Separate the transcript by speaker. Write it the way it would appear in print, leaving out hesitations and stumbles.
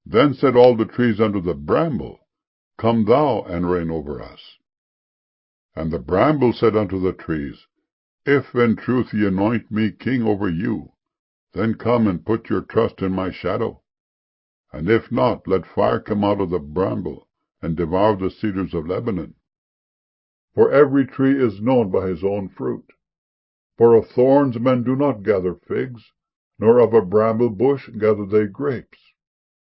Speaker 1: Then said all the trees unto the bramble, Come thou and reign over us. And the bramble said unto the trees, If in truth ye anoint me king over you, then come and put your trust in my shadow. And if not, let fire come out of the bramble, and devour the cedars of Lebanon. For every tree is known by his own fruit. For of thorns men do not gather figs, nor of a bramble bush gather they grapes.